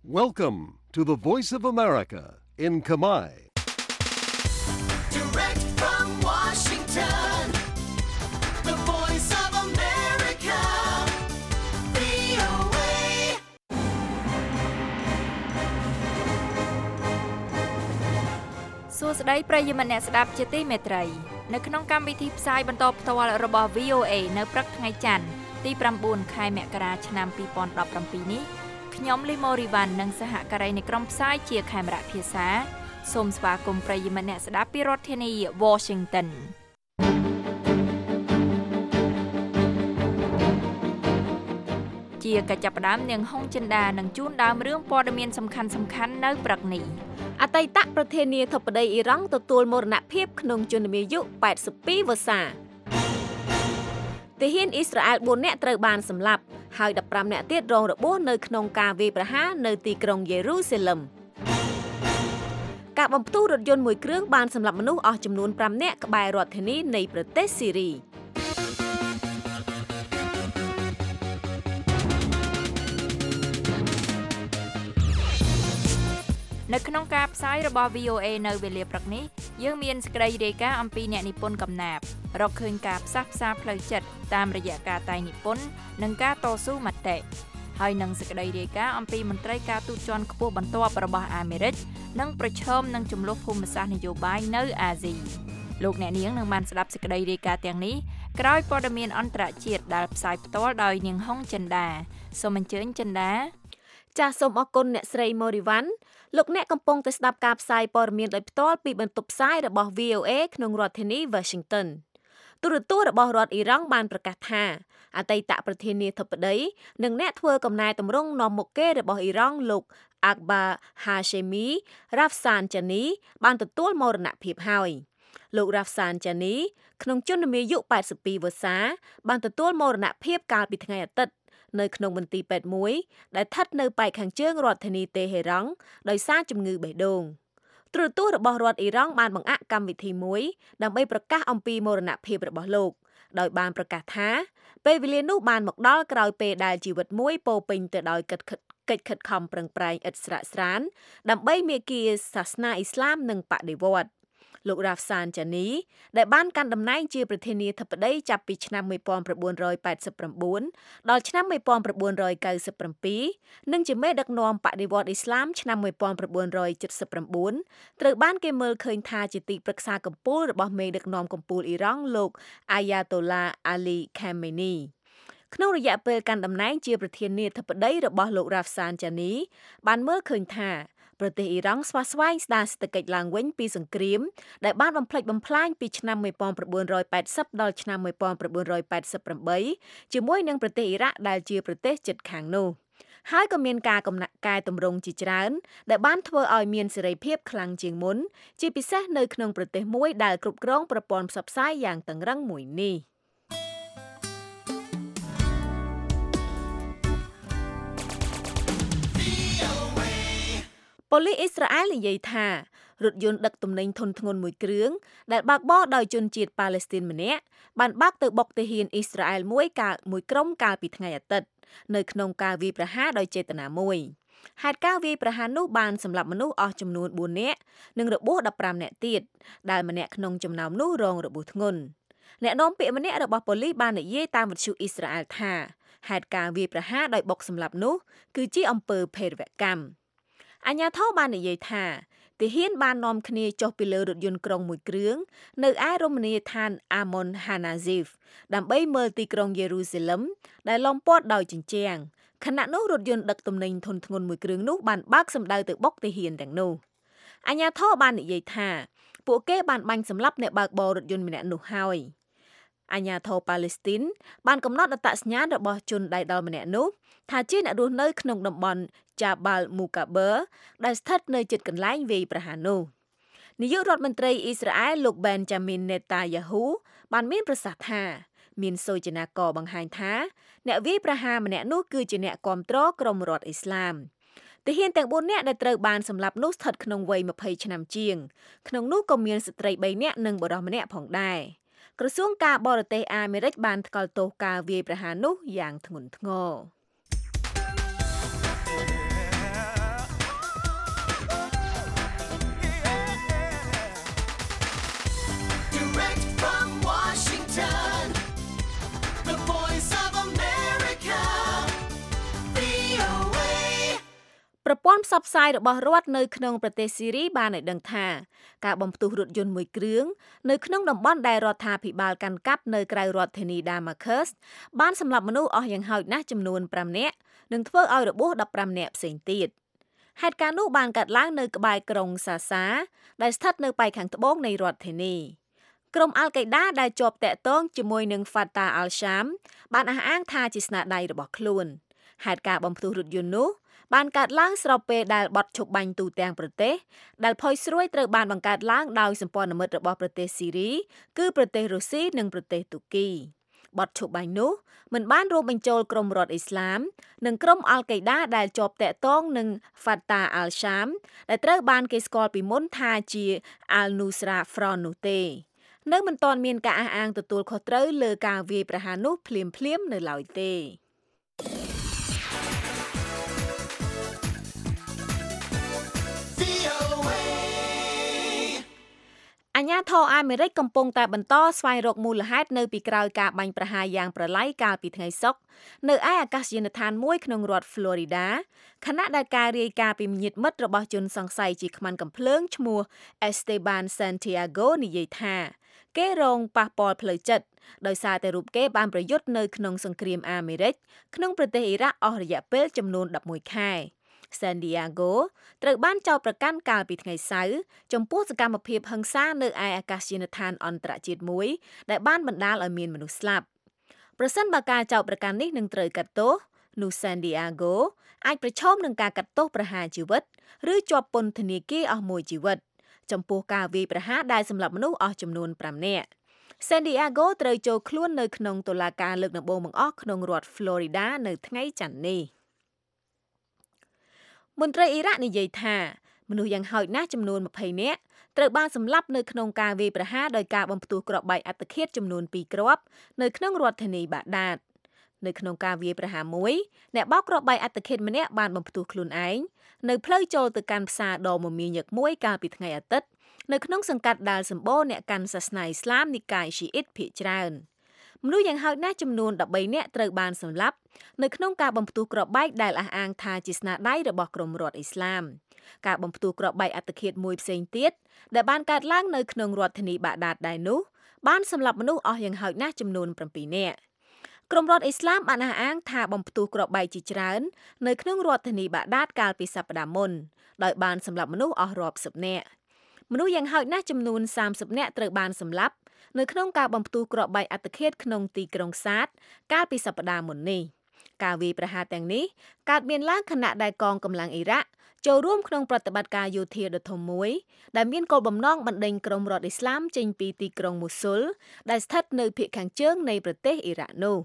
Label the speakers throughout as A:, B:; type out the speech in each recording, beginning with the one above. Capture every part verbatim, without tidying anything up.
A: Welcome to the Voice of America in Khmer.
B: Direct from Washington, the Voice of America, វី អូ เอ
C: សួស្តីប្រិយមិត្តអ្នកស្ដាប់ជាទីមេត្រីនៅក្នុងកម្មវិធីផ្សាយបន្តផ្ទាល់របស់ វី អូ เอ នៅព្រឹកថ្ងៃច័ន្ទទី9ខែមករាឆ្នាំ2017នេះខ្ញុំលីម៉ូរីវ៉ាន់និងសហការីនៃក្រុមផ្សាយជាខេមរៈភាសាសូមស្វាគមន៍ប្រិយមិត្តអ្នកស្ដាប់ពីរដ្ឋធានី Washington ជាកញ្ចប់ផ្ដើមនាងហុងចិន្តានឹងជូនដើមរឿងព័ត៌មានសំខាន់ៗនៅព្រឹកនេះ
D: អតីតប្រធានាធិបតីអ៊ីរ៉ង់ទទួលមរណភាពក្នុងជំនាយុប៉ែតសិបពីរវស្សាទាហានអ៊ីស្រាអែលបួននាក់ត្រូវបានសម្លាប់ហើយដប់ប្រាំនាក់ទៀតរងរបួសនៅក្នុងការវាយប្រហារនៅទីក្រុងយេរូសាឡឹមការបំផ្ទុះរថយន្តមួយគ្រឿងបានសម្លាប់មនុស្សអស់ចំនួនប្រាំនាក់ក្បែររដ្ឋធានីនៃប្រទេសស៊ីរី
C: នៅក្នុងការផ្សាយរបស់ វី អូ เอ នៅវេលាព្រឹកនេះយើងមានសេចក្តីរាយការណ៍អំពីអ្នកនិពន្ធកំណាព្យរកឃើញការផ្សះផ្សាផ្លូវចិត្តតាមរយៈការតែងនិពន្ធនិងការតស៊ូមតិហើយនឹងសេចក្តីរាយការណ៍អំពីមន្ត្រីការទូតជាន់ខ្ពស់បន្ទាប់របស់អាមេរិកនិងប្រឈមនឹងចំនួនភូមិសាស្ត្រនយោបាយនៅអាស៊ីលោកអ្នកនាងនឹងបានស្ដាប់សេចក្តីរាយការណ៍ទាំងនេះក្រោយព័ត៌មានអន្តរជាតិដែលផ្សាយផ្ទាល់ដោយនាងហុងចិន្តាសូមអញ្ជើញចិន្តា
D: ចាសសូមអរគុណអ្នកស្រីម៉ូរីវ៉ាន់លោកអ្នកកំពុងតែស្ដាប់ការផ្សាយព័ត៌មានដោយផ្ទាល់ពីបន្ទប់ផ្សាយរបស់ វី អូ เอ ក្នុងរដ្ឋធានី Washington ទូរទស្សន៍របស់រដ្ឋអ៊ីរ៉ង់បានប្រកាសថាអតីតប្រធានាធិបតីនិងអ្នកធ្វើកំណែទម្រង់នាំមុខគេរបស់អ៊ីរ៉ង់លោក Akbar Hashemi Rafsanjani បានទទួលមរណភាពហើយលោក Rafsanjani ក្នុងជំនាយុប៉ែតសិបពីរវស្សាបានទទួលមរណភាពកាលពីថ្ងៃអាទិត្យនៅក្នុងមន្ទីរពេទ្យមួយដែលស្ថិតនៅប៉ែកខាងជើងរដ្ឋធានីតេហេរ៉ង់ដោយសារជំងឺបេះដូងទូរទស្សន៍របស់រដ្ឋអ៊ីរ៉ង់បានបង្អាក់កម្មវិធីមួយដើម្បីប្រកាសអំពីមរណភាពរបស់លោកដោយបានប្រកាសថាពេលវេលានោះបានមកដល់ក្រោយពេលដែលជីវិតមួយពោរពេញទៅដោយកិច្ចកិច្ចខិតខំប្រឹងប្រែងឥតស្រាកស្រានដើម្បីមាគ៌ាសាសនាអ៊ីស្លាមនិងបដិវត្តន៍លោក Rafsanjani ដែលបានកាន់តំណែងជាប្រធានាធិបតីចាប់ពីឆ្នាំmột nghìn chín trăm tám mươi chínដល់ឆ្នាំmột nghìn chín trăm chín mươi bảyនិងជាមេដឹកនាំបដិវត្តន៍អ៊ីស្លាមឆ្នាំmột nghìn chín trăm七mươi chínត្រូវបានគេមើលឃើញថាជាទីប្រឹក្សាកំពូលរបស់មេដឹកនាំកំពូលអ៊ីរ៉ង់លោក Ayatollah Ali Khamenei ក្នុងរយៈពេលកាន់តំណែងជាប្រធានាធិបតីរបស់លោក Rafsanjani បានមើលឃើញថាប្រទេសអ៊ីរ៉ង់ស្វាស្វែងស្ដារសេដ្ឋកិច្ចឡើងវិញពីសង្គ្រាមដែលបានបំផ្លិចបំផ្លាញពីឆ្នាំmột nghìn chín trăm tám mươiដល់ឆ្នាំmột nghìn chín trăm tám mươi támជាមួយនឹងប្រទេសអ៊ីរ៉ាក់ដែលជាប្រទេសជិតខាងនោះហើយក៏មានការកំណត់កែតម្រង់ជាច្រើនដែលបានធ្វើឲ្យមានសេរីភាពខ្លាំងជាងមុនជាពិសេសនៅក្នុងប្រទេសមួយដែលគ្រប់គ្រងប្រព័ន្ធផ្សព្វផ្សាយយ៉ាងតឹងរ៉ឹងមួយនេះប៉ូលីសអ៊ីស្រាអែលនិយាយថារថយន្តដឹកទំនិញធុនធ្ងន់មួយគ្រឿងដែលបើកបរដោយជនជាតិប៉ាឡេស្ទីនម្នាក់បានបាក់ទៅបុកទាហានអ៊ីស្រាអែលមួយកាលមួយក្រុមកាលពីថ្ងៃអាទិត្យនៅក្នុងការវាយប្រហារដោយចេតនាមួយហេតុការណ៍វាយប្រហារនោះបានសម្លាប់មនុស្សអស់ចំនួនបួននាក់និងរបួសដប់ប្រាំនាក់ទៀតដែលម្នាក់ក្នុងចំណោមនោះរងរបួសធ្ងន់អ្នកនាំពាក្យម្នាក់របស់ប៉ូលីសបាននិយាយតាមវិទ្យុអ៊ីស្រាអែលថាហេតុការណ៍វាយប្រហារដោយបុកសម្លាប់នោះគឺជាអំពើភេរវកម្មអាជ្ញាធរបាននិយាយថាទាហានបាននាំគ្នាចុះពីលើរថយន្តក្រុងមួយគ្រឿងនៅឯរមណីយដ្ឋាន Amon Hanaziv ដើម្បីមើលទីក្រុងយេរូសាឡឹមដែលលំព័ទ្ធដោយជញ្ជាំងខណៈនោះរថយន្តដឹកទំនិញធុនធ្ងន់មួយគ្រឿងនោះបានបើកសម្ដៅទៅបុកទាហានទាំងនោះអាជ្ញាធរបាននិយាយថាពួកគេបានបាញ់សម្លាប់អ្នកបើកបររថយន្តម្នាក់នោះហើយអាជ្ញាធរប៉ាឡេស្ទីនបានកំណត់អត្តសញ្ញាណរបស់ជនដៃដល់ម្នាក់នោះថាជាអ្នករស់នៅក្នុងតំបន់ Jabal Mukaber ដែលស្ថិតនៅជិតកន្លែងវាយប្រហារនោះនាយករដ្ឋមន្ត្រីអ៊ីស្រាអែលលោក Benjamin Netanyahu បានមានប្រសាសន៍ថាមានសូចនាករបង្ហាញថាអ្នកវាយប្រហារម្នាក់នោះគឺជាអ្នកគាំទ្រក្រុមរដ្ឋអ៊ីស្លាមទាហានទាំងបួននាក់ដែលត្រូវបានសម្លាប់នោះស្ថិតក្នុងវ័យยี่สิบឆ្នាំជាងក្នុងនោះក៏មានស្ត្រីបីនាក់និងបុរសម្នាក់ផងដែរក្រសួងការបរទេសអាមេរិកបានថ្កោលទោសការវាយប្រហារនោះយ៉ាងធ្ងន់ធ្ងរប្រព័ន្ធផ្សព្វផ្សាយរបស់រដ្ឋនៅក្នុងប្រទេសស៊ីរីបានឲ្យដឹងថាការបំផ្ទុះរថយន្តមួយគ្រឿងនៅក្នុងតំបន់ដែលរដ្ឋាភិបាលកាន់កាប់នៅក្រៅរដ្ឋធានី Damascus បានសម្លាប់មនុស្សអស់យ៉ាងហោចណាស់ចំនួនប្រាំនាក់និងធ្វើឲ្យរបួសដប់ប្រាំនាក់ផ្សេងទៀតហេតុការណ៍នោះបានកើតឡើងនៅក្បែរក្រុងសាសាដែលស្ថិតនៅប៉ែកខាងត្បូងនៃរដ្ឋធានីក្រុមអាល់កេដាដែលជាប់តាក់ទងជាមួយនឹង Fatah al-Sham បានអះអាងថាជាស្នាដៃរបស់ខ្លួនហេតុការណ៍បំផ្ទុះរថយន្តនោះបានកើតឡើងស្របពេលដែលបទឈប់បាញ់ទូទាំងប្រទេសដែលផុយស្រួយត្រូវបានបង្កើតឡើងដោយសម្ព័ន្ធមិត្តរបស់ប្រទេសស៊ីរីគឺប្រទេសរុស្ស៊ីនិងប្រទេសទូគីបទឈប់បាញ់នោះមិនបានរួមបញ្ចូលក្រុមរដ្ឋអ៊ីស្លាមនិងក្រុមអាល់កេដាដែលជាប់តាក់ទងនឹង Fatah al-Sham ដែលត្រូវបានគេស្គាល់ពីមុនថាជា Al-Nusra Front នោះទេនៅមិនទាន់មានការអះអាងទទួលខុសត្រូវលើការវាយប្រហារនោះភ្លាមៗនៅឡើយទេអាញាធរអាមេរិកកំពុងតែបន្តស្វែងរកមូលហេតុនៅពីក្រោយការបាញ់ប្រហារយ៉ាងប្រឡាយកាលពីថ្ងៃសុក្រនៅឯអាកាសយានដ្ឋានមួយក្នុងរដ្ឋ Florida ខណៈដែលការរាយការណ៍ពីញាតិមិត្តរបស់ជនសង្ស័យជាខ្មាន់កាំភ្លើងឈ្មោះ Esteban Santiago និយាយថាគេរងប៉ះពាល់ផ្លូវចិត្តដោយសារតែរូបគេបានប្រយុទ្ធនៅក្នុងសង្គ្រាមអាមេរិកក្នុងប្រទេសអ៊ីរ៉ាក់អស់រយៈពេលចំនួនដប់មួយខែSan Diego ត្រូវបានចោទប្រកាន់កាលពីថ្ងៃសៅរ៍ចំពោះសកម្មភាពហិង្សានៅឯអាកាសយានដ្ឋានអន្តរជាតិមួយដែលបានបណ្ដាលឲ្យមានមនុស្សស្លាប់ប្រសិនបើការចោទប្រកាន់នេះនឹងត្រូវកាត់ទោសនោះ San Diego អាចប្រឈមនឹងការកាត់ទោសប្រហារជីវិតឬជាប់ពន្ធនាគារអស់មួយជីវិតចំពោះការវាយប្រហារដែលសម្លាប់មនុស្សអស់ចំនួនប្រាំនាក់ San Diego ត្រូវចូលខ្លួននៅក្នុងតុលាការលើកដំបូងបង្អស់ក្នុងរដ្ឋ Florida នៅថ្ងៃច័ន្ទនេះមន្ត្រីអ៊ីរ៉ាក់និយាយថាមនុស្សយ៉ាងហោចណាស់ចំនួនម្ភៃនាក់ត្រូវបានសម្លាប់នៅក្នុងការវាយប្រហារដោយការបំផ្ទុះគ្រាប់បែកអត្តឃាតចំនួនពីរគ្រាប់នៅក្នុងរដ្ឋធានីបាដាតនៅក្នុងការវាយប្រហារមួយអ្នកបោកគ្រាប់បែកអត្តឃាតម្នាក់បានបំផ្ទុះខ្លួនឯងនៅផ្លូវចូលទៅកាន់ផ្សារដ៏មមាញឹកមួយកាលពីថ្ងៃអាទិត្យនៅក្នុងសង្កាត់ដាលសម្បូរអ្នកកាន់សាសនាអ៊ីស្លាមនិកាយស៊ីអ៊ីតភាគច្រើនមនុស្សយ៉ាងហោចណាស់ចំនួនដប់បីនាក់ត្រូវបានសម្លាប់នៅក្នុងការបំផ្ទុះគ្រាប់បែកដែលអះអាងថាជាស្នាដៃរបស់ក្រុមរដ្ឋអ៊ីស្លាមការបំផ្ទុះគ្រាប់បែកអត្តឃាតមួយផ្សេងទៀតដែលបានកើតឡើងនៅក្នុងរដ្ឋធានីបាដាតដែរនោះបានសម្លាប់មនុស្សអស់យ៉ាងហោចណាស់ចំនួនប្រាំពីរនាក់ក្រុមរដ្ឋអ៊ីស្លាមបានអះអាងថាបំផ្ទុះគ្រាប់បែកជាច្រើននៅក្នុងរដ្ឋធានីបាដាតកាលពីសប្តាហ៍មុនដោយបានសម្លាប់មនុស្សអស់រាប់សិបនាក់មនុស្សយ៉ាងហោចណាស់ចំនួនសាមសិបនាក់ត្រូវបានសម្លាប់នៅក្នុងការបំផ្ទុះគ្រាប់បែកអត្តឃាតក្នុងទីក្រុងសាតកាលពីសប្តាហ៍មុននេះការវាយប្រហារទាំងនេះកើតមានឡើងខណៈដែលកងកម្លាំងអ៊ីរ៉ាក់ចូលរួមក្នុងប្រតិបត្តិការយោធាដ៏ធំមួយដែលមានគោលបំណងបណ្ដេញក្រុមរដ្ឋអ៊ីស្លាមចេញពីទីក្រុងមូស៊ុលដែលស្ថិតនៅភាគខាងជើងនៃប្រទេសអ៊ីរ៉ាក់នោះ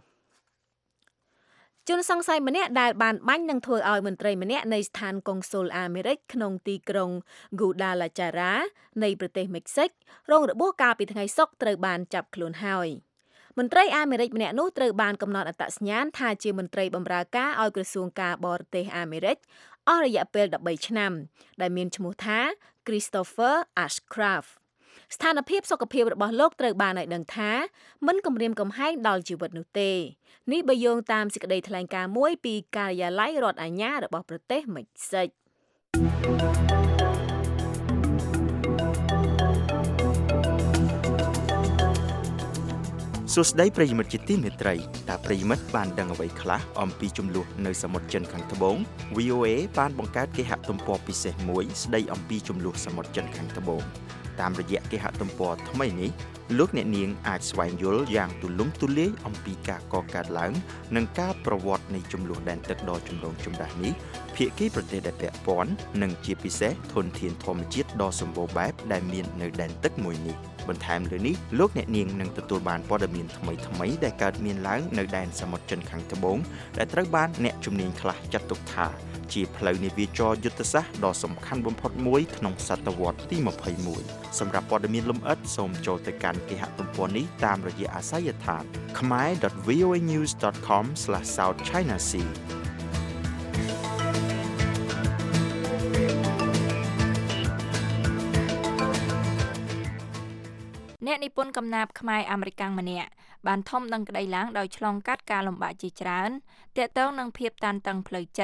D: ជនសង្ស័យម្នាក់ដែលបានបាញ់នឹងធ្វើឲ្យមន្ត្រីម្នាក់នៃស្ថានកុងស៊ុលអាមេរិកក្នុងទីក្រុង Guadalajara នៃប្រទេសមិចស៊ិករងរបួសកាលពីថ្ងៃសុក្រត្រូវបានចាប់ខ្លួនហើយមន្ត្រីអាមេរិកម្នាក់នោះត្រូវបានកំណត់អត្តសញ្ញាណថាជាមន្ត្រីបម្រើការឲ្យក្រសួងការបរទេសអាមេរិកអស់រយៈពេលដប់បីឆ្នាំដែលមានឈ្មោះថា Christopher Ashcraftស្ថានភាពសុខភាពរបស់លោកត្រូវបានឲ្យដឹងថាមិនគំរាមកំហែងដល់ជីវិតនោះទេនេះបើយោងតាមសេចក្តីថ្លែងការណ៍មួយពីការិយាល័យរដ្ឋអាជ្ញារបស់ប្រទេសមិចស៊ិក
E: សួស្តីប្រិយមិត្តជាទីមេត្រីតើប្រិយមិត្តបានដឹងអ្វីខ្លះអំពីជម្លោះនៅសមុទ្រចិនខាងត្បូង វី អូ អេ បានបង្កើតគេហទំព័រពិសេសមួយស្ដីអំពីជម្លោះសមុទ្រចិនខាងត្បូងតាមរយៈគេហទំព័រថ្មីនេះលោកអ្នកនាងអាចស្វែងយល់យ៉ាងទូលំទូលាយអំពីការកកើតឡើងនិងការប្រវត្តិនៃជម្លោះដែនទឹកដ៏ចម្រូងចម្រាសនេះភាគីប្រទេសដែលពាក់ព័ន្ធនិងជាពិសេសធនធានធម្មជាតិដ៏សម្បូរបែបដែលមាននៅដែនទឹកមួយនេះបន្ថែមលើនេះលោកអ្នកនាងនឹងទទួលបានព័ត៌មានថ្មីៗដែលកើតមានឡើងនៅដែនសមុទ្រចិនខាងត្បូងដែលត្រូវបានអ្នកជំនាញខ្លះចាត់ទុកថាជាផ្លូវនាវាចរយុទ្ធសាស្ត្រដ៏សំខាន់បំផុតមួយក្នុងសតវត្សទីម្ភៃមួយសម្រាប់ព័ត៌មានលម្អិតសូមចូលទៅកាន់គេហទំព័រនេះតាមរយៈអាសយដ្ឋាន khmer dot v o a news dot com slash south china sea
C: អ្នកនិពន្ធកំណាព្យខ្មែរអាមេរិកម្នាក់បានធំដឹងក្តីឡើងដោយឆ្លងកាត់ការលំបាកជាច្រើនទាក់ទងនឹងភាពតានតឹងផ្លូវចិត្ត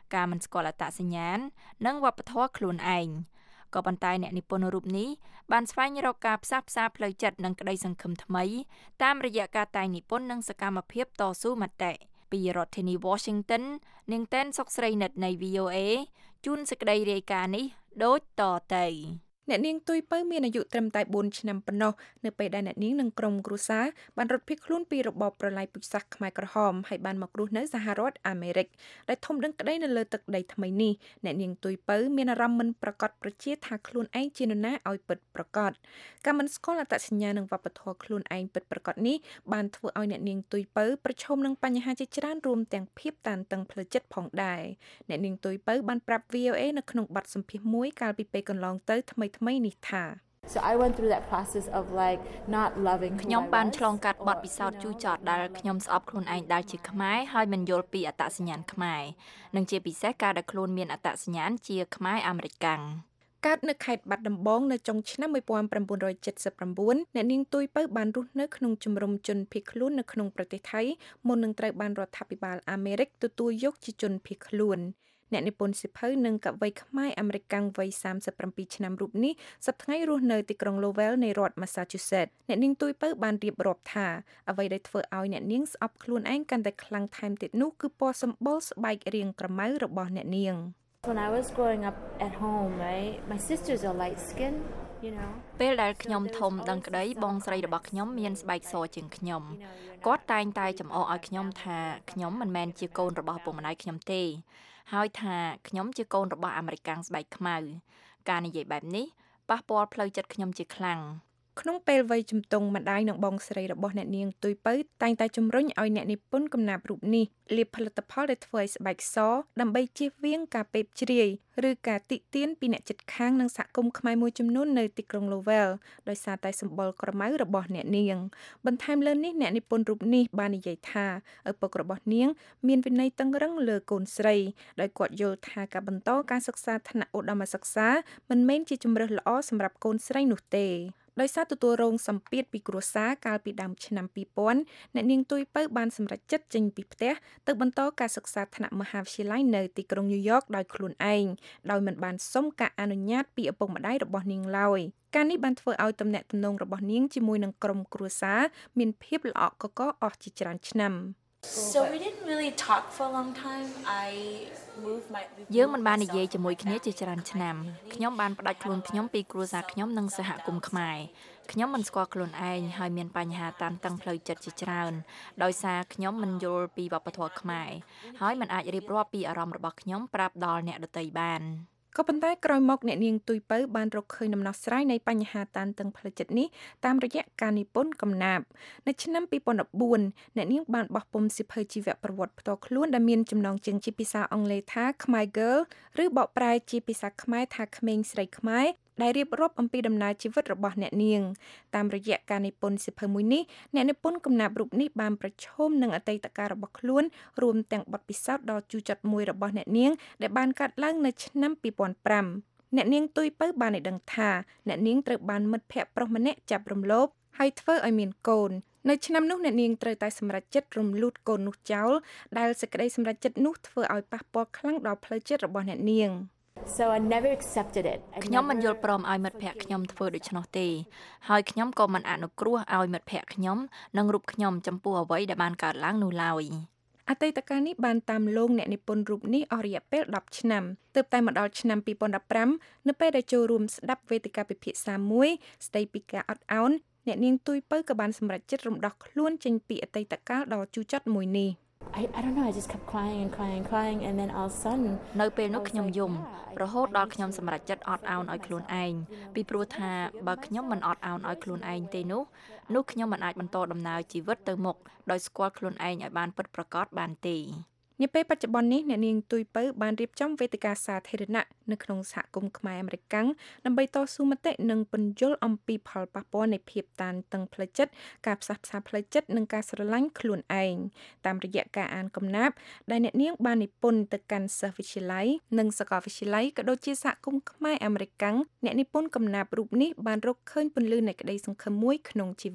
C: ការមិនស្គាល់អត្តសញ្ញាណនិងវប្បធម៌ខ្លួនឯងក៏ប៉ុន្តែអ្នកនិពន្ធរូបនេះបានស្វែងរកការផ្សះផ្សាផ្លូវចិត្តនិងក្តីសង្ឃឹមថ្មីតាមរយៈការតែងនិពន្ធនិងសកម្មភាពតស៊ូមតិពីរដ្ឋធានី Washington នាងតែនសុកស្រីនិតនៃ វី អូ អេ ជូនសេចក្តីរាយការណ៍នេះដូចតទៅ
F: អ្នកនាងទុយពៅមានអាយុត្រឹមតែបួនឆ្នាំប៉ុណ្ណោះនៅពេលដែលអ្នកនាងនិងក្រុមគ្រួសារបានរត់ភៀសខ្លួនពីរបបប្រល័យពូជសាសន៍ខ្មែរក្រហមហើយបានមករស់នៅសហរដ្ឋអាមេរិកដែលធំដឹងក្តីនៅលើទឹកដីថ្មីនេះអ្នកនាងទុយពៅមានអារម្មណ៍មិនប្រកបប្រជាថាខ្លួនឯងជានរណាឲ្យពិតប្រាកដការមិនស្គាល់អត្តសញ្ញាណនិងវប្បធម៌ខ្លួនឯងពិតប្រាកដនេះបានធ្វើឲ្យអ្នកនាងទុយពៅប្រឈមនឹងបញ្ហាជាច្រើនរួមទាំងភាពតានតឹងផ្លូវចិត្តផងដែរអ្នកនាងទុយពៅបានប្រាប់ វី អូ អេ នៅក្នុងបទសម្ភាសន៍មួយកាលពីពេលកន្លងទៅថ្មីថ្មីនេះថា
G: So I went through that process of like not loving
C: ខ្ញុំបានឆ្លងកាត់បទពិសោធន៍ជូរចត់ដែលខ្ញុំស្អប់ខ្លួនឯងដែលជាខ្មែរហើយមិនយល់ពីអត្តសញ្ញាណខ្មែរនិងជាពិសេសការដែលខ្លួនមានអត្តសញ្ញាណជាខ្មែរអាមេរិកាំង
F: កើតនៅខេត្តបាត់ដំបងនៅចុងឆ្នាំnineteen seventy-nineអ្នកនាងទុយពៅបានរស់នៅក្នុងជំរំជនភៀសខ្លួននៅក្នុងប្រទេសថៃមុននឹងត្រូវបានរដ្ឋាភិបាលអាមេរិកទទួលយកជាជនភៀសខ្លួនអ្នកនិពន្ធសៀវភៅនិងកវីខ្មែរអាមេរិកាំងវ័យthirty-sevenឆ្នាំរូបនេះសប្តាហ៍ថ្ងៃរស់នៅទីក្រុង Lowell នៃរដ្ឋ Massachusetts អ្នកនាងទុយពៅបានរៀបរាប់ថាអ្វីដែលធ្វើឲ្យអ្នកនាងស្អប់ខ្លួនឯងកាន់តែខ្លាំងថែមទៀតនោះគឺពណ៌សម្បុរស្បែករាងក្រមៅរបស់អ្នកនាង
G: When I was growing up at home, right, my sisters are light skin, you know.
C: ពេលដែលខ្ញុំធំដឹងក្តីបងស្រីរបស់ខ្ញុំមានស្បែកសជាងខ្ញុំគាត់តែងតែចំអកឲ្យខ្ញុំថាខ្ញុំមិនមែនជាកូនរបស់ពុកម្ដាយខ្ញុំទេហើយថាខ្ញុំជាកូនរបស់អាមេរិកាំងស្បែកខ្មៅការនិយាយបែបនេះប៉ះពាល់ផ្លូវចិត្តខ្ញុំជាខ្លាំង
F: ក្នុងពេលវ័យជំទង់ម្ដាយនិងបងស្រីរបស់អ្នកនាងទុយពៅតែងតែជំរុញឲ្យអ្នកនិពន្ធកំណាព្យរូបនេះលាបផលិតផលដែលធ្វើឲ្យស្បែកសដើម្បីជៀសវាងការពេបជ្រាយឬការតិទៀនពីអ្នកជិតខាងនិងសហគមន៍ខ្មែរមួយចំនួននៅទីក្រុង Lowell ដោយសារតែសម្បុរក្រមៅរបស់អ្នកនាងបន្ថែមលើនេះអ្នកនិពន្ធរូបនេះបាននិយាយថាឪពុករបស់នាងមានវិន័យតឹងរឹងលើកូនស្រីដោយគាត់យល់ថាការបន្តការសិក្សាថ្នាក់ឧត្តមសិក្សាមិនមែនជាជម្រើសល្អសម្រាប់កូនស្រីនោះទេដោយសារទទួលរងសម្ពាធពីគ្រួសារកាលពីដើមឆ្នាំtwo thousandអ្នកនាងទុយពៅបានសម្រេចចិត្តចេញពីផ្ទះទៅបន្តការសិក្សាថ្នាក់មហាវិទ្យាល័យនៅទីក្រុងញូវយ៉កដោយខ្លួនឯងដោយមិនបានសុំការអនុញ្ញាតពីឪពុកម្ដាយរបស់នាងឡើយការនេះបានធ្វើឲ្យទំនាក់ទំនងរបស់នាងជាមួយនឹងក្រុមគ្រួសារមានភាពល្អក់កកអស់ជាច្រើនឆ្នាំ
G: So we didn't really talk for a long time. I moved my
C: យើងមិនបាននិយាយជាមួយគ្នាជាច្រើនឆ្នាំខ្ញុំបានផ្ដាច់ខ្លួនខ្ញុំពីគ្រួសារខ្ញុំនិងសហគមន៍ខ្មែរខ្ញុំមិនស្គាល់ខ្លួនឯងហើយមានបញ្ហាតានតឹងផ្លូវចិត្តជាច្រើនដោយសារខ្ញុំមិនយល់ពីវប្បធម៌ខ្មែរហើយមិនអាចរៀបរាប់ពីអារម្មណ៍របស់ខ្ញុំប្រាប់ដល់អ្នកដទៃបាន
F: ក៏ប៉ុន្តែក្រោយមកអ្នកនាងទុយពៅបានរកឃើញដំណោះស្រាយនៃបញ្ហាតានតឹងផ្លូវចិត្តនេះតាមរយៈការនិពន្ធកំណាព្យនៅឆ្នាំtwo thousand fourteenអ្នកនាងបានបោះពុម្ពសៀវភៅជីវប្រវត្តិផ្ទាល់ខ្លួនដែលមានចំណងជើងជាភាសាអង់គ្លេសថា Khmer Girl ឬបកប្រែជាភាសាខ្មែរថាក្មេងស្រីខ្មែរដែលរៀបរាប់អំពីដំណើរជីវិតរបស់អ្នកនាងតាមរយៈការនិពន្ធសៀវភៅមួយនេះអ្នកនិពន្ធកំណាព្យរូបនេះបានប្រឈមនឹងអតីតកាលរបស់ខ្លួនរួមទាំងបទពិសោធន៍ដ៏ជូរចត់មួយរបស់អ្នកនាងដែលបានកើតឡើងនៅឆ្នាំtwo thousand fiveអ្នកនាងទុយពៅបានឲ្យដឹងថាអ្នកនាងត្រូវបានមិត្តភក្តិប្រុសម្នាក់ចាប់រំលោភហើយធ្វើឲ្យមានកូននៅឆ្នាំនោះអ្នកនាងត្រូវតែសម្រេចចិត្តរំលូតកូននោះចោលដែលសេចក្តីសម្រេចចិត្តនោះធ្វើឲ្យប៉ះពាល់ខ្លាំងដល់ផ្លូវចិត្តរបស់អ្នកនាង
G: So I never accepted it.
C: ខ្ញុំមិនយល់ព្រមឲ្យមិត្តភក្តិខ្ញុំធ្វើដូច្នោះទេហើយខ្ញុំក៏មិនអនុគ្រោះឲ្យមិត្តភក្តិខ្ញុំនិងរូបខ្ញុំចំពោះអ្វីដែលបានកើតឡើងនោះឡើយ
F: អតីតកាលនេះបានតាមលងអ្នកនិពន្ធរូបនេះអស់រយៈពេលtenឆ្នាំទើបតែមកដល់ឆ្នាំtwo thousand fifteenនៅពេលដែលចូលរួមស្ដាប់វេទិកាពិភាក្សាមួយស្ដីពីការអត់ឱនអ្នកនាងទុយពៅក៏បានសម្រេចចិត្តរំដោះខ្លួនចេញពីអតីតកាលដ៏ជូរចត់មួយនេះ
G: I I don't know I just kept crying and crying and crying and then all of a sudden
C: នៅពេលនោះខ្ញុំយំរហូតដល់ខ្ញុំសម្រេចចិត្តអត់ឱនឲ្យខ្លួនឯងពីព្រោះថាបើខ្ញុំមិនអត់ឱនឲ្យខ្លួនឯងទេនោះនោះខ្ញុំមិនអាចបន្តដំណើរជីវិតទៅមុខដោយស្គាល់ខ្លួនឯងឲ្យបានពិតប្រាកដបានទេ
F: នាពេលបច្ចុប្បន្ននេះអ្នកនាងទុយពៅបានរៀបចំវេទិកាសាធារណៈនៅក្នុងសហគមន៍ខ្មែរអាមេរិកាំងដើម្បីតស៊ូមតិនិងពន្យល់អំពីផលប៉ះពាល់នៃភាពតានតឹងផ្លូវចិត្តការផ្សះផ្សាផ្លូវចិត្តនិងការស្រឡាញ់ខ្លួនឯងតាមរយៈការអានកំណាព្យដែលអ្នកនាងបាននិពន្ធទៅកាន់សិស្សវិទ្យាល័យនិងសាកលវិទ្យាល័យក៏ដូចជាសហគមន៍ខ្មែរអាមេរិកាំងអ្នកនិពន្ធកំណាព្យរូបនេះបានរកឃើញពន្លឺនៃក្តីសង្ឃឹមមួយក្នុងជីវិត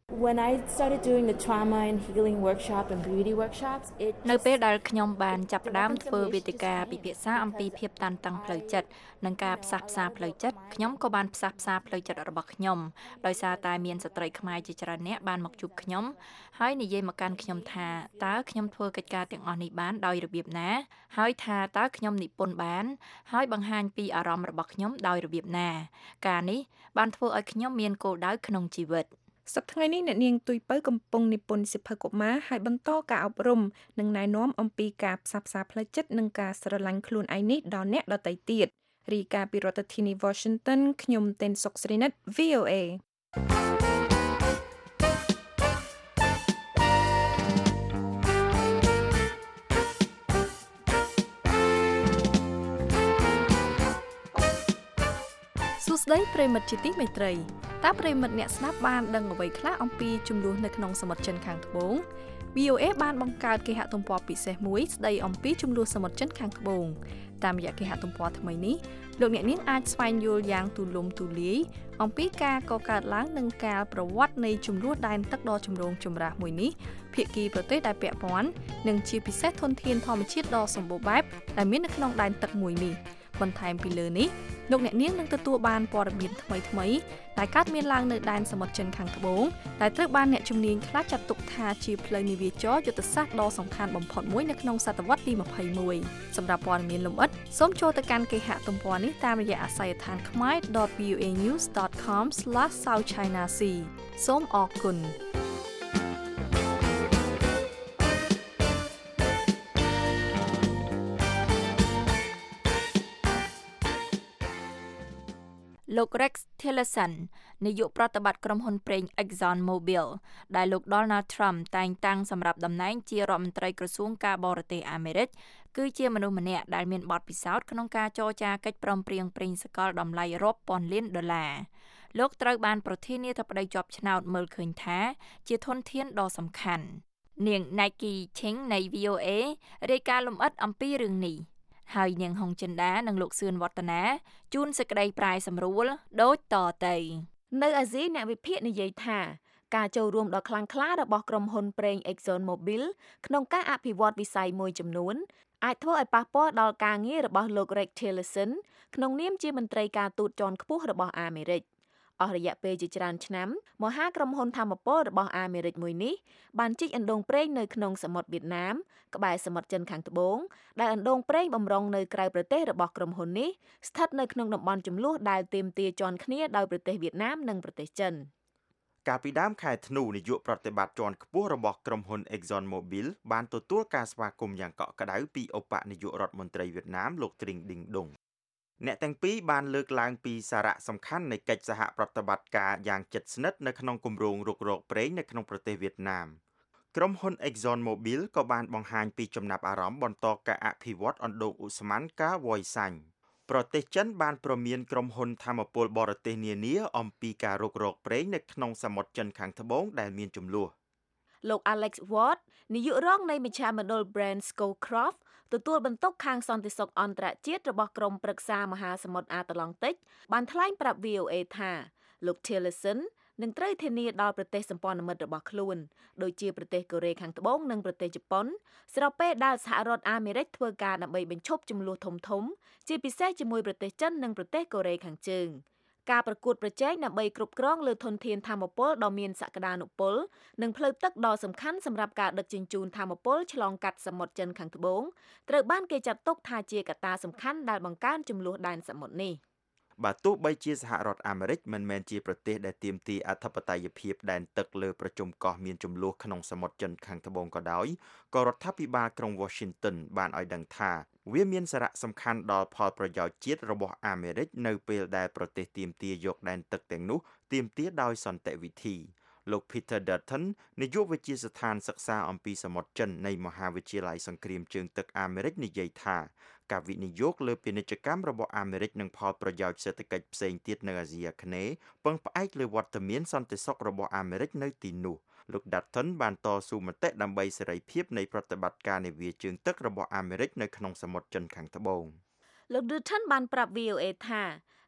G: When I started doing the trauma and healing workshop and beauty workshops, it
C: នៅពេលដែលខ្ញុំបានចាប់ផ្ដើមធ្វើវេទិកាពិភាក្សាអំពីភាពតានតឹងផ្លូវចិត្តនិងការផ្សះផ្សាផ្លូវចិត្តខ្ញុំក៏បានផ្សះផ្សាផ្លូវចិត្តរបស់ខ្ញុំដោយសារតែមានស្ត្រីខ្មែរជាច្រើនអ្នកបានមកជួបខ្ញុំហើយនិយាយមកកាន់ខ្ញុំថាតើខ្ញុំធ្វើកិច្ចការទាំងអស់នេះបានដោយរបៀបណាហើយថាតើខ្ញុំនិពន្ធបានហើយបង្ហាញពីអារម្មណ៍របស់ខ្ញុំដោយរបៀបណាការនេះបានធ្វើឲ្យខ្ញុំមានគោលដៅក្នុងជីវិត
F: សប្តាហ៍ថ្ងៃនេះអ្នកនាងទុយពៅកំពុងនិពន្ធសិភៅកុមារហើយបន្តការអប់រំនិងណែនាំអំពីការផ្សះផ្សាផ្លូវចិត្តនិងការស្រឡាញ់ខ្លួនឯងនេះដល់អ្នកដទៃទៀតរីកាពីរដ្ឋធានី Washington ខ្ញុំតេនសុកស្រីនិត V O A
D: សួស្តីប្រិមិត្តជាទីមេត្រីតើប្រិមិត្តអ្នកស្ដាប់បានដឹងអ្វីខ្លះអំពីចំនួននៅក្នុងសមុទ្រចិនខាងត្បូង V O A បានបង្កើតគេហទំព័រពិសេសមួយស្ដីអំពីចំនួនសមុទ្រចិនខាងត្បូងតាមរយៈគេហទំព័រថ្មីនេះលោកអ្នកនាងអាចស្វែងយល់យ៉ាងទូលំទូលាយអំពីការកកើតឡើងនិងការប្រវត្តិនៃចំនួនដែនទឹកដ៏ចម្រូងចម្រាសមួយនេះភាគីប្រទេសដែលពាក់ព័ន្ធនិងជាពិសេសធនធានធម្មជាតិដ៏សម្បូរបែបដែលមាននៅក្នុងដែនទឹកមួយនេះបន្ថែមពីលើនេះលោកអ្នកនាងនឹងទទួលបានព័ត៌មានថ្មីៗដែលកើតមានឡើងនៅដែនសមុទ្រចិនខាងត្បូងដែលត្រូវបានអ្នកជំនាញខ្លះចាត់ទុកថាជាផ្លូវនាវាចរយុទ្ធសាស្ត្រដ៏សំខាន់បំផុតមួយនៅក្នុងសតវត្សទីยี่สิบเอ็ดសម្រាប់ព័ត៌មានលម្អិតសូមចូលទៅកាន់គេហទំព័រនេះតាមរយៈអាស័យដ្ឋាន khmer dot v o a news dot com slash south china sea សូមអរគុណ
C: លោក Rex Tillerson នាយកប្រតិបត្តិក្រុមហ៊ុនប្រេង Exxon Mobil ដែលលោក Donald Trump តែងតាំងសម្រាប់តំណែងជារដ្ឋមន្ត្រីក្រសួងការបរទេសអាមេរិកគឺជាមនុស្សម្នាក់ដែលមានបទពិសោធន៍ក្នុងការចរចាកិច្ចព្រមព្រៀងប្រេងសកលតម្លៃរាប់ពាន់លានដុល្លារលោកត្រូវបានប្រធានាធិបតីជាប់ឆ្នោតមើលឃើញថាជាធនធានដ៏សំខាន់នាង Nike Ching នៃ V O A រាយការណ៍លម្អិតអំពីរឿងនេះហើយនាងហុងចិន្តានិងលោកសឿនវឌ្ឍនាជួនសេចក្តីប្រាយសម្រួលដូចតទៅ
D: នៅអាស៊ីអ្នកវិភាគនិយាយថាការចូលរួមដ៏ខ្លាំងក្លារបស់ក្រុមហ៊ុនប្រេង Exxon Mobil ក្នុងការអភិវឌ្ឍវិស័យមួយចំនួនអាចធ្វើឲ្យប៉ះពាល់ដល់ការងាររបស់លោក Rex Tillerson ក្នុងនាមជាមន្ត្រីការទូតជាន់ខ្ពស់របស់អាមេរិកអស់រយៈពេលជាច្រើនឆ្នាំមហាក្រុមហ៊ុនថាមពលរបស់អាមេរិកមួយនេះបានជីកអណ្ដូងប្រេងនៅក្នុងសមុទ្រវៀតណាមក្បែរសមុទ្រចិនខាងត្បូងដែលអណ្ដូងប្រេងបំរុងនៅក្រៅប្រទេសរបស់ក្រុមហ៊ុននេះស្ថិតនៅក្នុងតំបន់ជម្លោះដែលទាមទារជាន់គ្នាដោយប្រទេសវៀតណាមនិងប្រទេសចិន
E: កាលពីដើមខែធ្នូនាយកប្រតិបត្តិជាន់ខ្ពស់របស់ក្រុមហ៊ុន Exxon Mobil បានទទួលការស្វាគមន៍យ៉ាងកក់ក្ដៅពីឧបនាយករដ្ឋមន្ត្រីវៀតណាមលោក Trinh Dinh Dongអ្នកទាំងពីរបានលើកឡើងពីសារៈសំខាន់នៃកិច្ចសហប្រតិបត្តិការយ៉ាងជិតស្និទ្ធនៅក្នុងគម្រោងរុករកប្រេងនៅក្នុងប្រទេសវៀតណាមក្រុមហ៊ុន Exxon Mobil ក៏បានបង្ហាញពីចំណាប់អារម្មណ៍បន្តការអភិវឌ្ឍអណ្ដូងឧស្ម័នការវ៉ុយសាញ់ប្រទេសចិនបានព្រមានក្រុមហ៊ុនថាមពលបរទេសនានាអំពីការរុករកប្រេងនៅក្នុងសមុទ្រចិនខាងត្បូងដែលមានជម្លោះ
D: លោក Alex Ward នាយករងនៃមជ្ឈមណ្ឌល Brand Scowcroft ទទួលបន្ទុកខាងសន្តិសុខអន្តរជាតិរបស់ក្រមប្រឹក្សាមហាសមុទ្រអាត្លង់តិកបានថ្លែងប្រាប់ V O A ថាលោក Tillerson នឹងត្រូវធានាដល់ប្រទេសសម្ព័ន្ធមិត្តរបស់ខ្លួនដូចជាប្រទេសកូរ៉េខាងត្បូងនិងប្រទេសជប៉ុនស្របពេលដែលសហរដ្ឋអាមេរិកធ្វើការដើម្បីបញ្ឈប់ជម្លោះធំៗជាពិសេសជាមួយប្រទេសចិននិងប្រទេសកូរ៉េខាងជើងការប្រកួតប្រជែងដើម្បីគ្រប់គ្រងលើធនធានថាមពលដ៏មានសក្តានុពលនិងផ្លូវទឹកដ៏សំខាន់សម្រាប់ការដឹកជញ្ជូនថាមពលឆ្លងកាត់សមុទ្រចិនខាងត្បូងត្រូវបានគេចាត់ទុកថាជាកត្តាសំខាន់ដែលបង្កើនជម្លោះដែនសមុទ្រនេះ
E: បើទោះបីជាសហរដ្ឋអាមេរិកមិនមែនជាប្រទេសដែលទាមទារអធិបតេយ្យភាពដែនទឹកលើប្រជុំកោះមានជម្លោះក្នុងសមុទ្រចិនខាងត្បូងក៏ដោយក៏រដ្ឋាភិបាលក្រុង Washington បានឲ្យដឹងថាវាមានសារៈសំខាន់ដល់ផលប្រយោជន៍ជាតិរបស់អាមេរិកនៅពេលដែលប្រទេសទាមទារយកដែនទឹកទាំងនោះទាមទារដោយសន្តិវិធីលោក Peter Dutton នាយកវិទ្យាស្ថានសិក្សាអំពីសមុទ្រចិននៃមហាវិទ្យាល័យសង្គ្រាមជើងទឹកអាមេរិកនិយាយថាការវិនិយោគលើពាណិជ្ជកម្មរបស់អាមេរិកនិងផលប្រយោជន៍សេដ្ឋកិច្ចផ្សេងទៀតនៅអាស៊ីអាគ្នេយ៍ពឹងផ្អែកលើវត្តមានសន្តិសុខរបស់អាមេរិកនៅទីនោះលោក Dutton បានតស៊ូមតិដើម្បីសេរីភាពនៃប្រតិបត្តិការនាវាជើងទឹករបស់អាមេរិកនៅក្នុងសមុទ្រចិនខាងត្បូង
D: លោក Dutton បានប្រាប់ V O A ថា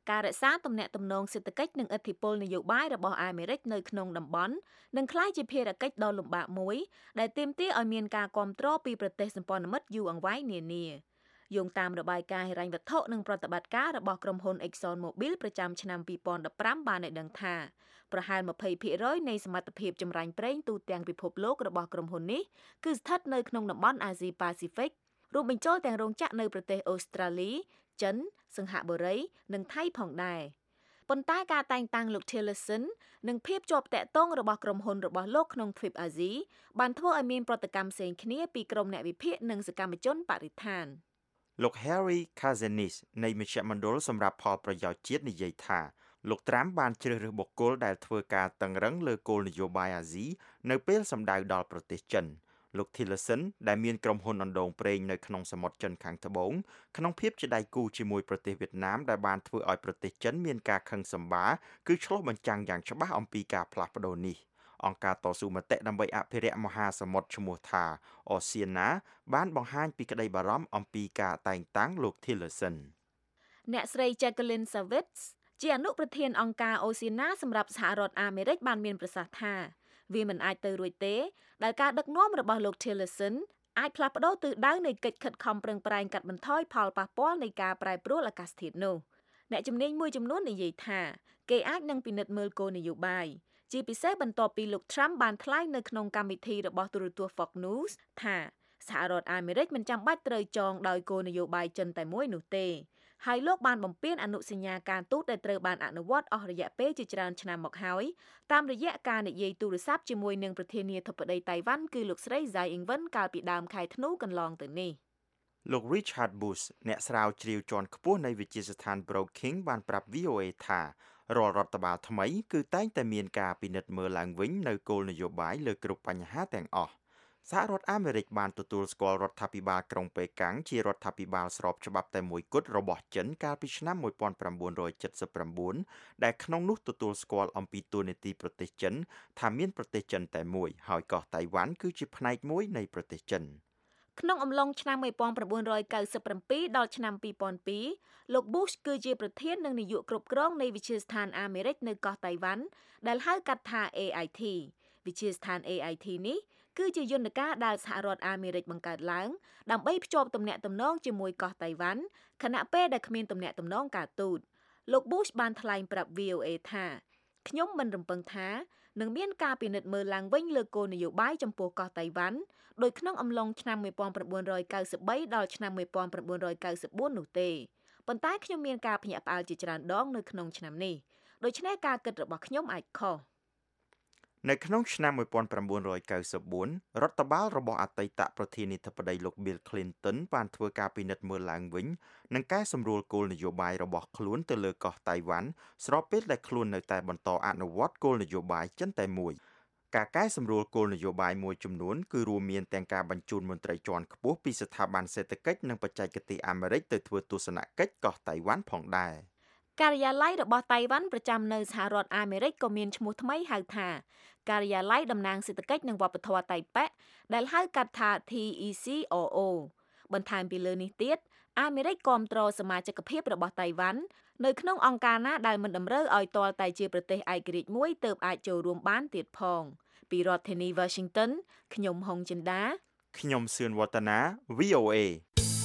D: ការរក្សាទំនាក់ទំនងសេដ្ឋកិច្ចនិងឥទ្ធិពលនយោបាយរបស់អាមេរិកនៅក្នុងតំបន់នឹងក្លាយជាភារកិច្ចដ៏លំបាកមួយដែលទាមទារឲ្យមានការគាំទ្រពីប្រទេសសម្ព័ន្ធមិត្តយូរអង្វែងនានាយោងតាមរបាយការណ៍ហិរញ្ញវត្ថុនិងប្រតិបត្តិការរបស់ក្រុមហ៊ុន Exxon Mobil ប្រចាំឆ្នាំពីរពាន់ដប់ប្រាំបានឲ្យដឹងថាប្រហែល ยี่สิบเปอร์เซ็นต์ នៃសមត្ថភាពចម្រាញ់ប្រេងទូទាំងពិភពលោករបស់ក្រុមហ៊ុននេះគឺស្ថិតនៅក្នុងតំបន់អាស៊ីប៉ាស៊ីហ្វិករួមបញ្ចូលទាំងរោងចក្រនៅប្រទេសអូស្ត្រាលីចិនសិង្ហបុរីនិងថៃផងដែរប៉ុន្តែការតែងតាំងលោក Tillerson និងភាពជាប់តាក់ទងរបស់ក្រុមហ៊ុនរបស់លោកក្នុងទ្វីបអាស៊ីបានធ្វើឲ្យមានប្រតិកម្មផ្សេងគ្នាពីក្រុមអ្នកវិភាគនិងសកម្មជនបរិស្ថាន
E: លោក Harry Kazanis នៃមជ្ឈមណ្ឌលសម្រាប់ផលប្រយោជន៍ជាតិនិយាយថាលោកត្រាំបានជ្រើសរើសបុគ្គលដែលធ្វើការតឹងរឹងលើគោលនយោបាយអាស៊ីនៅពេលសម្ដៅដល់ប្រទេសចិនលោក Tillerson ដែលមានក្រុមហ៊ុនអណ្ដូងប្រេងនៅក្នុងសមុទ្រចិនខាងត្បូងក្នុងភាពជាដៃគូជាមួយប្រទេសវៀតណាមដែលបានធ្វើឲ្យប្រទេសចិនមានការខឹងសម្បារគឺឆ្លុះបញ្ចាំងយ៉ាងច្បាស់អំពីការផ្លាស់ប្ដូរនេះអង្គការតស៊ូមតិដើម្បីអភិរក្សមហាសមុទ្រឈ្មោះថា Oceana បានបង្ហាញពីក្តីបារម្ភអំពីការតែងតាំងលោក Tillerson
D: អ្នកស្រី Jacqueline Savitz ជាអនុប្រធានអង្គការ Oceana សម្រាប់សហរដ្ឋអាមេរិកបានមានប្រសាសន៍ថាវាមិនអាចទៅរួចទេដែលការដឹកនាំរបស់លោក Tillerson អាចផ្លាស់ប្ដូរទិសដៅនៃកិច្ចខិតខំប្រឹងប្រែងកាត់បន្ថយផលប៉ះពាល់នៃការប្រែប្រួលអាកាសធាតុនោះអ្នកជំនាញមួយចំនួននិយាយថាគេអាចនឹងពិនិត្យមើលគោលនយោបាយជាពិសេសបន្ទាប់ពីលោក Trump បានថ្លែងនៅក្នុងកម្មវិធីរបស់ទូរទស្សន៍ Fox News ថាសហរដ្ឋអាមេរិកមិនចាំបាច់ត្រូវចងដោយគោលនយោបាយចិនតែមួយនោះទេហើយលោកបានបំពេញអនុសញ្ញាការទូតដែលត្រូវបានអនុវត្តអស់រយៈពេលជាច្រើនឆ្នាំមកហើយតាមរយៈការនិយាយទូរស័ព្ទជាមួយនឹងប្រធានាធិបតីតៃវ៉ាន់គឺលោកស្រី Tsai Ing-wen កាលពីដើមខែធ្នូកន្លងទៅនេះ
E: លោក Richard Bush អ្នកស្រាវជ្រាវជាន់ខ្ពស់នៃវិទ្យាស្ថាន Brookings បានប្រាប់ វី អូ អេ ថារាល់រដ្ឋបាលថ្មីគឺតែងតែមានការពិនិត្យមើលឡើងវិញនៅគោលនយោបាយលើគ្រប់បញ្ហាទាំងអស់សហរដ្ឋអាមេរិកបានទទួលស្គាល់រដ្ឋាភិបាលក្រុងប៉េកាំងជារដ្ឋាភិបាលស្របច្បាប់តែមួយគត់របស់ចិនកាលពីឆ្នាំnineteen seventy-nineដែលក្នុងនោះទទួលស្គាល់អំពីតួនាទីប្រទេសចិនថាមានប្រទេសចិនតែមួយហើយកោះតៃវ៉ាន់គឺជាផ្នែកមួយនៃប្រទេសចិន
D: ក្នុងអំឡុងឆ្នាំnineteen ninety-sevenដល់ឆ្នាំtwo thousand twoលោក Bush គឺជាប្រធាននិងនាយកគ្រប់គ្រងនៃវិទ្យាស្ថានអាមេរិកនៅកោះតៃវ៉ាន់ដែលហៅកាត់ថា A I T វិទ្យាស្ថាន A I T នេះគឺជាយន្តការដែលសហរដ្ឋអាមេរិកបង្កើតឡើងដើម្បីភ្ជាប់ទំនាក់ទំនងជាមួយកោះតៃវ៉ាន់ខណៈពេលដែលគ្មានទំនាក់ទំនងការទូតលោក Bush បានថ្លែងប្រាប់ វី អូ អេ ថាខ្ញុំមិនរំពឹងថានឹងមានការពិនិត្យមើលឡើងវិញលើគោលនយោបាយចំពោះកោះតៃវ៉ាន់ដោយក្នុងអំឡុងឆ្នាំnineteen ninety-threeដល់ឆ្នាំnineteen ninety-fourនោះទេប៉ុន្តែខ្ញុំមានការភ្ញាក់ផ្អើលជាច្រើនដងនៅក្នុងឆ្នាំនេះដូច្នេះការគិតរបស់ខ្ញុំអាចខុស
E: នៅក្នុងឆ្នាំnineteen ninety-fourរដ្ឋបាលរបស់អតីតប្រធានាធិបតីលោក Bill Clinton បានធ្វើការពិនិត្យមើលឡើងវិញនិងកែសម្រួលគោលនយោបាយរបស់ខ្លួនទៅលើកោះតៃវ៉ាន់ស្របពេលដែលខ្លួននៅតែបន្តអនុវត្តគោលនយោបាយចិនតែមួយការកែសម្រួលគោលនយោបាយមួយចំនួនគឺរួមមានទាំងការបញ្ជូនមន្ត្រីជាន់ខ្ពស់ពីស្ថាប័នសេដ្ឋកិច្ចនិងបច្ចេកទេសអាមេរិកទៅធ្វើទស្សនកិច្ចកោះតៃវ៉ាន់ផងដែរ
D: ការិយាល័យរបស់តៃវ៉ាន់ប្រចាំនៅសហរដ្ឋអាមេរិកក៏មានឈ្មោះថ្មីហៅថាការិយាល័យតំណាងសេដ្ឋកិច្ចនិងវប្បធម៌តៃប៉េដែលហៅកាត់ថា T E C O O បន្ថែមពីលើនេះទៀតអាមេរិកគាំទ្រសមាជិកភាពរបស់តៃវ៉ាន់នៅក្នុងអង្គការណាដែលមិនតម្រូវឲ្យទាល់តែជាប្រទេសឯករាជ្យមួយទើបអាចចូលរួមបានទៀតផងពីរដ្ឋធានី Washington ខ្ញុំហុងចិន្តា
E: ខ្ញុំសឿនវឌ្ឍនា វី អូ អេ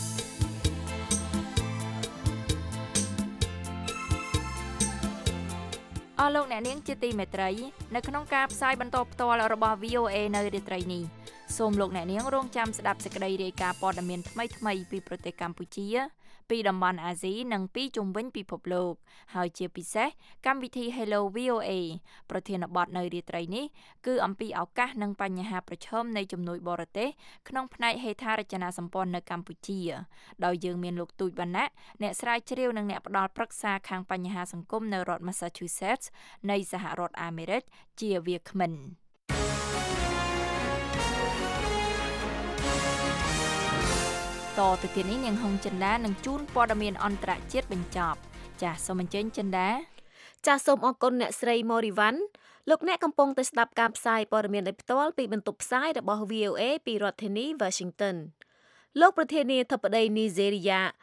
C: អស់លោកអ្នកនាងជាទីមេត្រីនៅក្នុងការផ្សាយបន្តផ្ទាល់របស់ វី អូ អេ នៅរាត្រីនេះសូមលោកអ្នកនាងរងចាំស្ដាប់សេចក្តីរាយការណ៍ព័ត៌មានថ្មីៗពីប្រទេសកម្ពុជាពីតំបន់អាស៊ីនិងពីជុំវិញពិភពលោកហើយជាពិសេសកម្មវិធី Hello វី អូ អេ ប្រធានបទនៅរាត្រីនេះគឺអំពីឱកាសនិងបញ្ហាប្រឈមនៃជំនួយបរទេសក្នុងផ្នែកហេដ្ឋារចនាសម្ព័ន្ធនៅកម្ពុជាដោយយើងមានលោកទូចវណ្ណៈអ្នកស្រាវជ្រាវនិងអ្នកផ្ដល់ប្រឹក្សាខាងបញ្ហាសង្គមនៅរដ្ឋ Massachusetts នៃសហរដ្ឋអាមេរិកជាវាគ្មិនតទៅទៀតនេះនាងហុងចិន្តានឹងជូនព័ត៌មានអន្តរជាតិបញ្ចប់ចាសសូមអញ្ជើញចិន្តា
D: ចាសសូមអរគុណអ្នកស្រី Morivan លោកអ្នកកំពុងតែស្ដាប់ការផ្សាយព័ត៌មានដោយផ្ទាល់ពីបន្ទប់ផ្សាយរបស់ វី អូ អេ ពីរដ្ឋធានី Washington លោកប្រធានាធិបតីនីហ្សេរីយ៉ា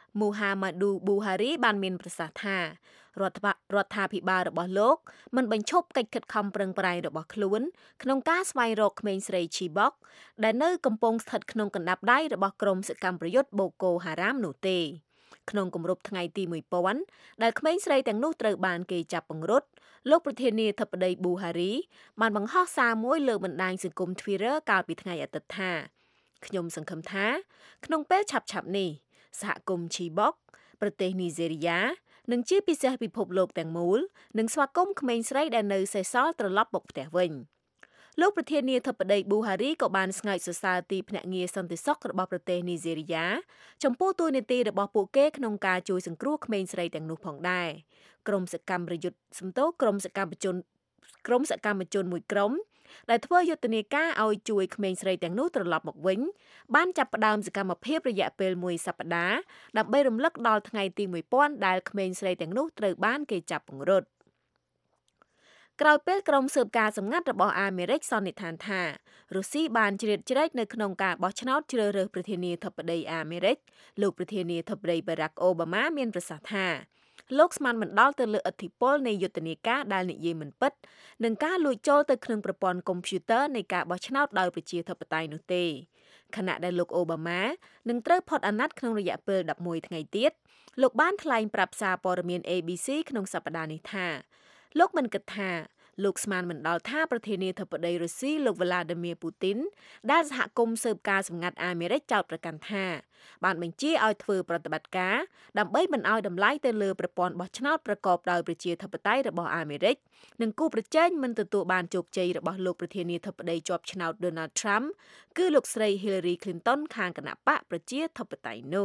D: Muhammadu Buhari បានមានប្រសាសន៍ថារដ្ឋរដ្ឋាភិបាលរបស់លោកមិនបញ្ឈប់កិច្ចខិតខំប្រឹងប្រែងរបស់ខ្លួនក្នុងការស្វែងរកក្មេងស្រី Chibok ដែលនៅកំពុងស្ថិតក្នុងកណ្ដាប់ដៃរបស់ក្រុមសកម្មប្រយុទ្ធ Boko Haram នោះទេក្នុងគម្រប់ថ្ងៃទីone thousandដែលក្មេងស្រីទាំងនោះត្រូវបានគេចាប់ពង្រត់លោកប្រធានាធិបតី Buhari បានបង្ហោះសារមួយលើបណ្ដាញសង្គម Twitter កាលពីថ្ងៃអាទិត្យថាខ្ញុំសង្ឃឹមថាក្នុងពេលឆាប់ៗនេះសហគមន៍ Chibok ប្រទេសនីហ្សេរីយ៉ានិងជាពិសេសពិភពលោកទាំងមូលនឹងស្វាគមន៍ក្មេងស្រីដែលនៅសេសសល់ត្រឡប់មកផ្ទះវិញលោកប្រធានាធិបតី Buhari ក៏បានស្ងើចសរសើរទីភ្នាក់ងារសន្តិសុខរបស់ប្រទេសនីហ្សេរីយ៉ាចំពោះតួនាទីរបស់ពួកគេក្នុងការជួយសង្គ្រោះក្មេងស្រីទាំងនោះផងដែរក្រុមសកម្មប្រយុទ្ធសំទោក្រុមសកម្មជនក្រុមសកម្មជនមួយក្រុមដែលធ្វើយុទ្ធនាការឲ្យជួយក្មេងស្រីទាំងនោះត្រឡប់មកវិញបានចាប់ផ្ដើមសកម្មភាពរយៈពេលមួយសប្តាហ៍ដើម្បីរំលឹកដល់ថ្ងៃទីone thousandដែលក្មេងស្រីទាំងនោះត្រូវបានគេចាប់ពង្រត់ក្រោយពេលក្រុមស៊ើបការសម្ងាត់របស់អាមេរិកសន្និដ្ឋានថារុស្ស៊ីបានជ្រៀតជ្រែកនៅក្នុងការបោះឆ្នោតជ្រើសរើសប្រធានាធិបតីអាមេរិកលោកប្រធានាធិបតី Barack Obama មានប្រសាសន៍ថាលោកស្មានមិនដល់ទៅលើឥទ្ធិពលនៃយុទ្ធនាការដែលនិយាយមិនពិតនិងការលួចចូលទៅក្នុងប្រព័ន្ធកុំព្យូទ័រនៃការបោះឆ្នោតដោយប្រជាធិបតេយ្យនោះទេខណៈដែលលោកអូបាម៉ានឹងត្រូវផុតអាណត្តិក្នុងរយៈពេលelevenថ្ងៃទៀតលោកបានថ្លែងប្រាប់សារព័ត៌មាន A B C ក្នុងសប្តាហ៍នេះថាលោកមិនគិតថាលោកស្មានមិនដល់ថាប្រធានាធិបតីរុស្ស៊ីលោក Vladimir Putin ដែលសហគមន៍ស៊ើបការសម្ងាត់អាមេរិកចោទប្រកាន់ថាបានបញ្ជាឲ្យធ្វើប្រតិបត្តិការដើម្បីមិនឲ្យតម្លៃទៅលើប្រព័ន្ធបោះឆ្នោតប្រកបដោយប្រជាធិបតេយ្យរបស់អាមេរិកនិងគូប្រជែងមិនទទួលបានជោគជ័យរបស់លោកប្រធានាធិបតីជាប់ឆ្នោត Donald Trump គឺលោកស្រី Hillary Clinton ខាងគណបក្សប្រជាធិបតេយ្យនោះ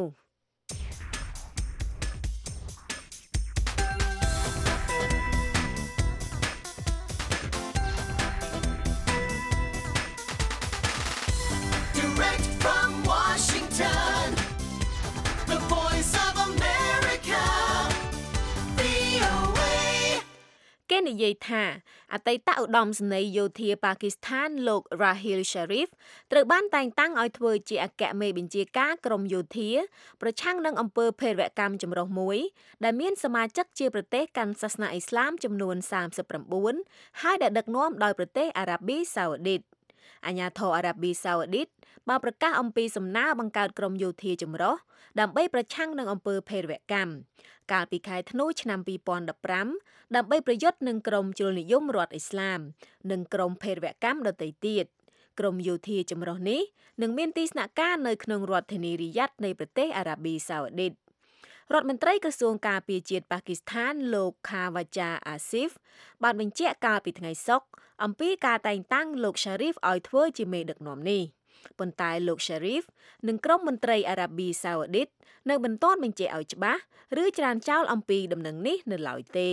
B: Direct from Washington, the voice of America, V O A.
D: គេនិយាយថាអតីតឧត្តមសេនីយ៍យោធាប៉ាគីស្ថានលោក Raheel Sharif ត្រូវបានតែងតាំងឲ្យធ្វើជាអគ្គមេបញ្ជាការក្រមយោធាប្រឆាំងនឹងអំពើភេរវកម្មចម្រុះមួយដែលមានសមាជិកជាប្រទេសកាន់សាសនាអ៊ីស្លាមចំនួនthirty-nineហើយដែលដឹកនាំដោយប្រទេសអារ៉ាប៊ីសាអូឌីតអាញាធរអារ៉ាប៊ីសាអូឌីតបានប្រកាសអំពីសំណើបង្កើតក្រមយោធាចម្រុះដើម្បីប្រឆាំងនឹងអំពើភេរវកម្មកាលពីខែធ្នូឆ្នាំtwenty fifteenដើម្បីប្រយុទ្ធនឹងក្រមជ្រុលនិយមរដ្ឋអ៊ីស្លាមនិងក្រមភេរវកម្មដទៃទៀតក្រមយោធាចម្រុះនេះនឹងមានទីស្នាក់ការនៅក្នុងរដ្ឋធានីរីយ៉ាត់នៃប្រទេសអារ៉ាប៊ីសាអូឌីតរដ្ឋមន្ត្រីក្រសួងការពារជាតិប៉ាគីស្ថានលោក Khawaja Asif បានបញ្ជាក់កាលពីថ្ងៃសុក្រអំពីការតែងតាំងលោក Sharif ឲ្យធ្វើជាមេដឹកនាំនេះប៉ុន្តែលោក Sharif និងក្រុមមន្ត្រីអារ៉ាប៊ីសាអូឌីតនៅមិនទាន់បញ្ជាក់ឲ្យច្បាស់ឬច្រានចោលអំពីដំណឹងនេះនៅឡើយទេ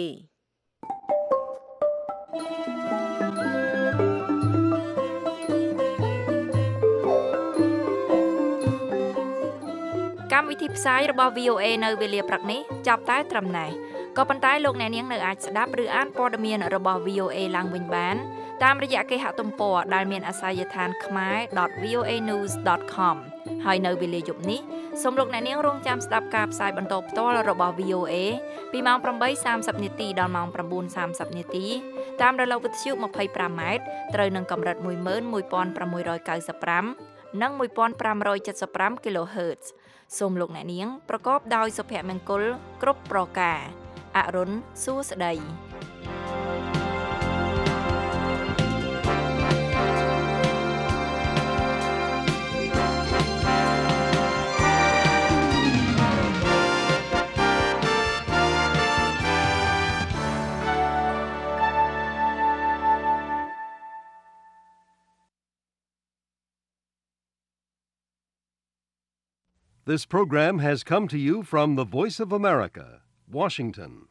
C: កម្មវិធីផ្សាយរបស់ V O A នៅវេលាព្រឹកនេះចាប់តែត្រឹមណេះក៏ប៉ុន្តែលោកអ្នកនាងនៅអាចស្ដាប់ឬអានព័ត៌មានរបស់ V O A ឡើងវិញបានតាមរយៈគេហទំព័រដែលមានអាសយដ្ឋាន khmae dot v o a news dot com ហើយនៅវេលាយប់នេះសូមលោកអ្នកនាងរងចាំស្ដាប់ការផ្សាយបន្តផ្ទាល់របស់ V O A ពីម៉ោងeight thirtyនាទីដល់ម៉ោងnine thirtyនាទីតាមរលកវិទ្យុtwenty-fiveម៉ែត្រត្រូវនឹងកម្រិតone one six nine fiveនិងfifteen seventy-five គីឡូហឺតซ์សូមលោកអ្នកនាងប្រកបដោយសុភមង្គលគ្រប់ប្រការអរុនសួស្តី
A: This program has come to you from the Voice of America, Washington.